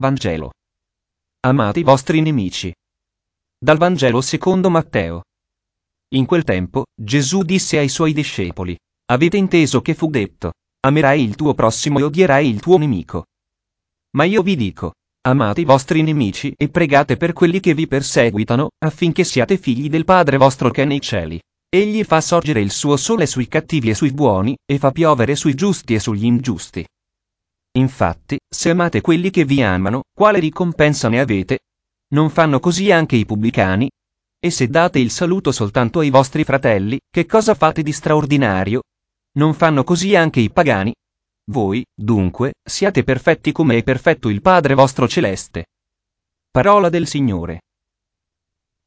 Vangelo. Amate i vostri nemici. Dal Vangelo secondo Matteo. In quel tempo, Gesù disse ai suoi discepoli: avete inteso che fu detto: amerai il tuo prossimo e odierai il tuo nemico. Ma io vi dico: amate i vostri nemici e pregate per quelli che vi perseguitano, affinché siate figli del Padre vostro che è nei cieli. Egli fa sorgere il suo sole sui cattivi e sui buoni, e fa piovere sui giusti e sugli ingiusti. Infatti, se amate quelli che vi amano, quale ricompensa ne avete? Non fanno così anche i pubblicani? E se date il saluto soltanto ai vostri fratelli, che cosa fate di straordinario? Non fanno così anche i pagani? Voi, dunque, siate perfetti come è perfetto il Padre vostro celeste. Parola del Signore.